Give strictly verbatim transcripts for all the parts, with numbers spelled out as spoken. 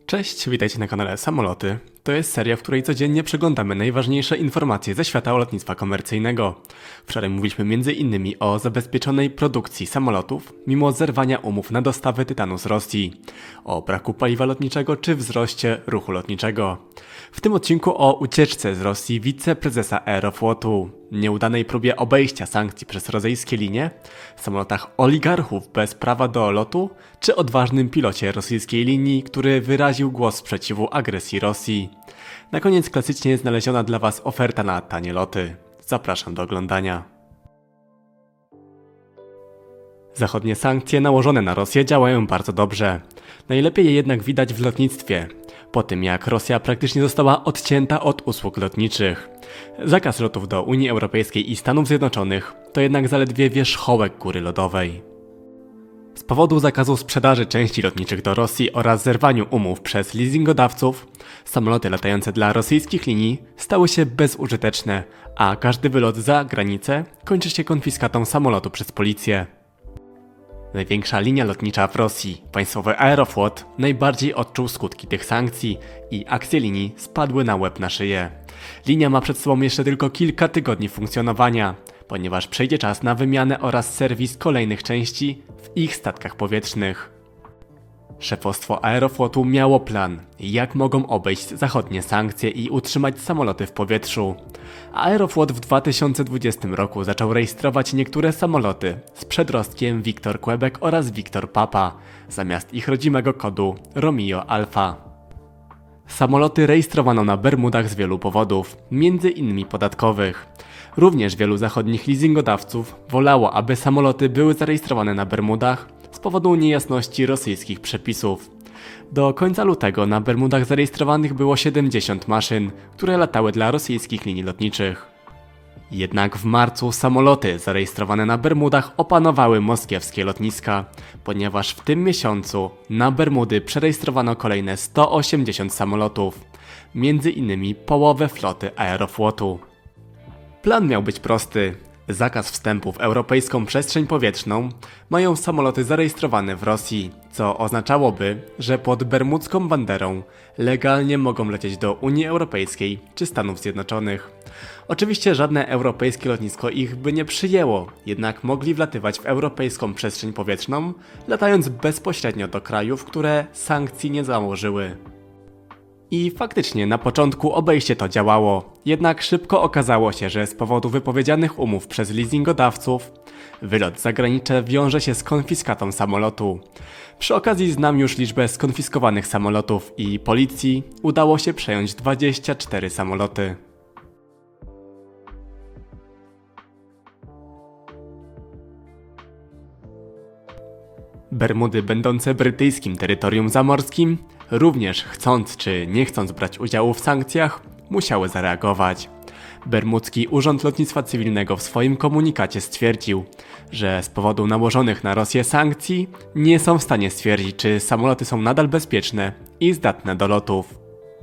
Cześć, witajcie na kanale Samoloty. To jest seria, w której codziennie przeglądamy najważniejsze informacje ze świata lotnictwa komercyjnego. Wczoraj mówiliśmy między innymi o zabezpieczonej produkcji samolotów mimo zerwania umów na dostawy tytanu z Rosji, o braku paliwa lotniczego czy wzroście ruchu lotniczego. W tym odcinku o ucieczce z Rosji wiceprezesa Aeroflotu, nieudanej próbie obejścia sankcji przez rosyjskie linie, samolotach oligarchów bez prawa do lotu, czy odważnym pilocie rosyjskiej linii, który wyraził głos sprzeciwu agresji Rosji. Na koniec klasycznie znaleziona dla Was oferta na tanie loty. Zapraszam do oglądania. Zachodnie sankcje nałożone na Rosję działają bardzo dobrze. Najlepiej je jednak widać w lotnictwie, po tym jak Rosja praktycznie została odcięta od usług lotniczych. Zakaz lotów do Unii Europejskiej i Stanów Zjednoczonych to jednak zaledwie wierzchołek góry lodowej. Z powodu zakazu sprzedaży części lotniczych do Rosji oraz zerwaniu umów przez leasingodawców, samoloty latające dla rosyjskich linii stały się bezużyteczne, a każdy wylot za granicę kończy się konfiskatą samolotu przez policję. Największa linia lotnicza w Rosji, państwowy Aeroflot, najbardziej odczuł skutki tych sankcji i akcje linii spadły na łeb na szyję. Linia ma przed sobą jeszcze tylko kilka tygodni funkcjonowania, ponieważ przyjdzie czas na wymianę oraz serwis kolejnych części w ich statkach powietrznych. Szefostwo Aeroflotu miało plan, jak mogą obejść zachodnie sankcje i utrzymać samoloty w powietrzu. Aeroflot w dwa tysiące dwudziestym roku zaczął rejestrować niektóre samoloty z przedrostkiem Victor Quebec oraz Victor Papa, zamiast ich rodzimego kodu Romeo Alpha. Samoloty rejestrowano na Bermudach z wielu powodów, między innymi podatkowych. Również wielu zachodnich leasingodawców wolało, aby samoloty były zarejestrowane na Bermudach z powodu niejasności rosyjskich przepisów. Do końca lutego na Bermudach zarejestrowanych było siedemdziesiąt maszyn, które latały dla rosyjskich linii lotniczych. Jednak w marcu samoloty zarejestrowane na Bermudach opanowały moskiewskie lotniska, ponieważ w tym miesiącu na Bermudy przerejestrowano kolejne sto osiemdziesiąt samolotów, między innymi połowę floty Aeroflotu. Plan miał być prosty. Zakaz wstępu w europejską przestrzeń powietrzną mają samoloty zarejestrowane w Rosji, co oznaczałoby, że pod bermudzką banderą legalnie mogą lecieć do Unii Europejskiej czy Stanów Zjednoczonych. Oczywiście żadne europejskie lotnisko ich by nie przyjęło, jednak mogli wlatywać w europejską przestrzeń powietrzną, latając bezpośrednio do krajów, które sankcji nie założyły. I faktycznie na początku obejście to działało, jednak szybko okazało się, że z powodu wypowiedzianych umów przez leasingodawców wylot za granicę wiąże się z konfiskatą samolotu. Przy okazji znam już liczbę skonfiskowanych samolotów i policji udało się przejąć dwadzieścia cztery samoloty. Bermudy, będące brytyjskim terytorium zamorskim, również chcąc czy nie chcąc brać udziału w sankcjach, musiały zareagować. Bermudzki Urząd Lotnictwa Cywilnego w swoim komunikacie stwierdził, że z powodu nałożonych na Rosję sankcji nie są w stanie stwierdzić, czy samoloty są nadal bezpieczne i zdatne do lotów.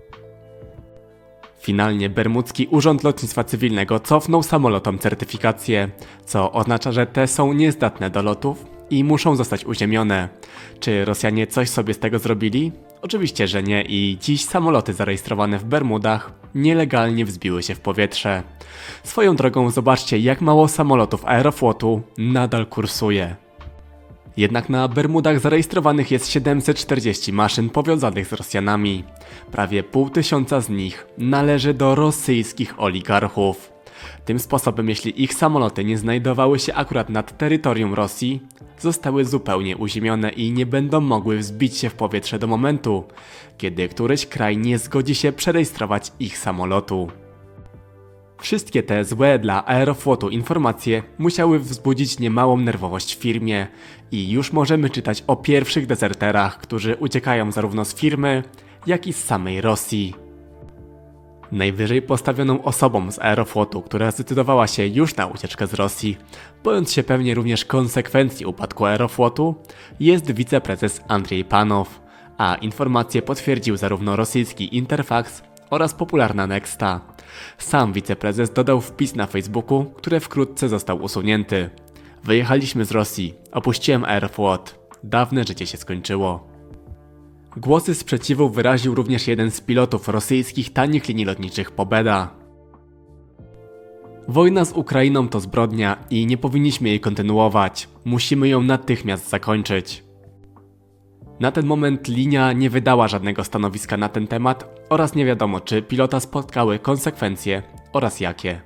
Finalnie Bermudzki Urząd Lotnictwa Cywilnego cofnął samolotom certyfikację, co oznacza, że te są niezdatne do lotów i muszą zostać uziemione. Czy Rosjanie coś sobie z tego zrobili? Oczywiście, że nie i dziś samoloty zarejestrowane w Bermudach nielegalnie wzbiły się w powietrze. Swoją drogą zobaczcie, jak mało samolotów Aeroflotu nadal kursuje. Jednak na Bermudach zarejestrowanych jest siedemset czterdzieści maszyn powiązanych z Rosjanami. Prawie pół tysiąca z nich należy do rosyjskich oligarchów. Tym sposobem, jeśli ich samoloty nie znajdowały się akurat nad terytorium Rosji, zostały zupełnie uziemione i nie będą mogły wzbić się w powietrze do momentu, kiedy któryś kraj nie zgodzi się przerejestrować ich samolotu. Wszystkie te złe dla Aeroflotu informacje musiały wzbudzić niemałą nerwowość w firmie i już możemy czytać o pierwszych dezerterach, którzy uciekają zarówno z firmy, jak i z samej Rosji. Najwyżej postawioną osobą z Aeroflotu, która zdecydowała się już na ucieczkę z Rosji, bojąc się pewnie również konsekwencji upadku Aeroflotu, jest wiceprezes Andrzej Panow, a informacje potwierdził zarówno rosyjski Interfax oraz popularna Nexta. Sam wiceprezes dodał wpis na Facebooku, który wkrótce został usunięty. Wyjechaliśmy z Rosji, opuściłem Aeroflot, dawne życie się skończyło. Głosy sprzeciwu wyraził również jeden z pilotów rosyjskich tanich linii lotniczych Pobeda. Wojna z Ukrainą to zbrodnia i nie powinniśmy jej kontynuować. Musimy ją natychmiast zakończyć. Na ten moment linia nie wydała żadnego stanowiska na ten temat oraz nie wiadomo, czy pilota spotkały konsekwencje oraz jakie.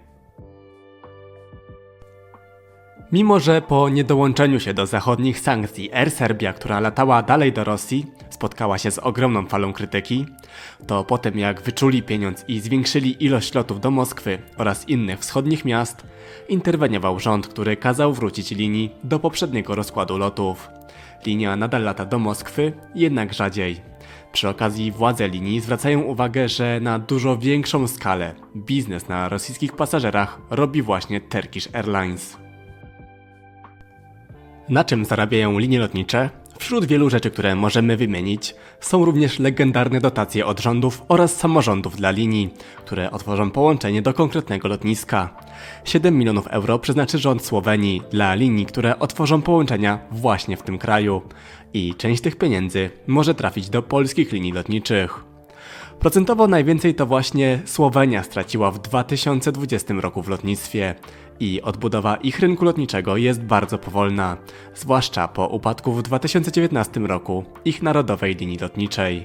Mimo że po niedołączeniu się do zachodnich sankcji Air Serbia, która latała dalej do Rosji, spotkała się z ogromną falą krytyki, to potem jak wyczuli pieniądz i zwiększyli ilość lotów do Moskwy oraz innych wschodnich miast, interweniował rząd, który kazał wrócić linii do poprzedniego rozkładu lotów. Linia nadal lata do Moskwy, jednak rzadziej. Przy okazji władze linii zwracają uwagę, że na dużo większą skalę biznes na rosyjskich pasażerach robi właśnie Turkish Airlines. Na czym zarabiają linie lotnicze? Wśród wielu rzeczy, które możemy wymienić, są również legendarne dotacje od rządów oraz samorządów dla linii, które otworzą połączenie do konkretnego lotniska. siedem milionów euro przeznaczy rząd Słowenii dla linii, które otworzą połączenia właśnie w tym kraju. I część tych pieniędzy może trafić do polskich linii lotniczych. Procentowo najwięcej to właśnie Słowenia straciła w dwa tysiące dwudziestym roku w lotnictwie i odbudowa ich rynku lotniczego jest bardzo powolna, zwłaszcza po upadku w dwa tysiące dziewiętnastym roku ich narodowej linii lotniczej.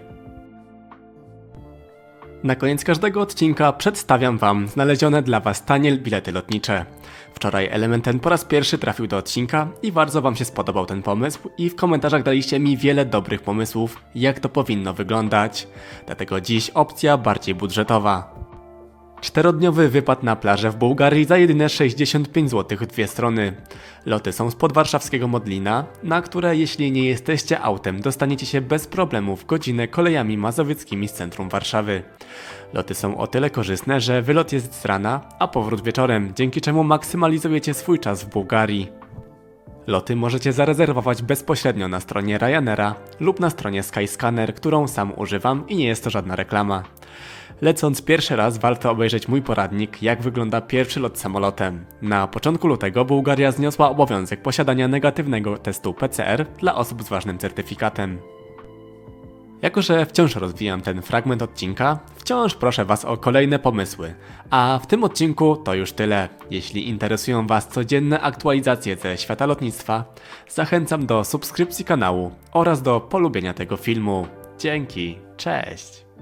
Na koniec każdego odcinka przedstawiam Wam znalezione dla Was tanie bilety lotnicze. Wczoraj element ten po raz pierwszy trafił do odcinka i bardzo Wam się spodobał ten pomysł i w komentarzach daliście mi wiele dobrych pomysłów, jak to powinno wyglądać. Dlatego dziś opcja bardziej budżetowa. Czterodniowy wypad na plażę w Bułgarii za jedyne sześćdziesiąt pięć złotych w dwie strony. Loty są z podwarszawskiego Modlina, na które jeśli nie jesteście autem, dostaniecie się bez problemu w godzinę kolejami mazowieckimi z centrum Warszawy. Loty są o tyle korzystne, że wylot jest z rana, a powrót wieczorem, dzięki czemu maksymalizujecie swój czas w Bułgarii. Loty możecie zarezerwować bezpośrednio na stronie Ryanaira lub na stronie Skyscanner, którą sam używam i nie jest to żadna reklama. Lecąc pierwszy raz warto obejrzeć mój poradnik, jak wygląda pierwszy lot samolotem. Na początku lutego Bułgaria zniosła obowiązek posiadania negatywnego testu P C R dla osób z ważnym certyfikatem. Jako że wciąż rozwijam ten fragment odcinka, wciąż proszę Was o kolejne pomysły. A w tym odcinku to już tyle. Jeśli interesują Was codzienne aktualizacje ze świata lotnictwa, zachęcam do subskrypcji kanału oraz do polubienia tego filmu. Dzięki, cześć!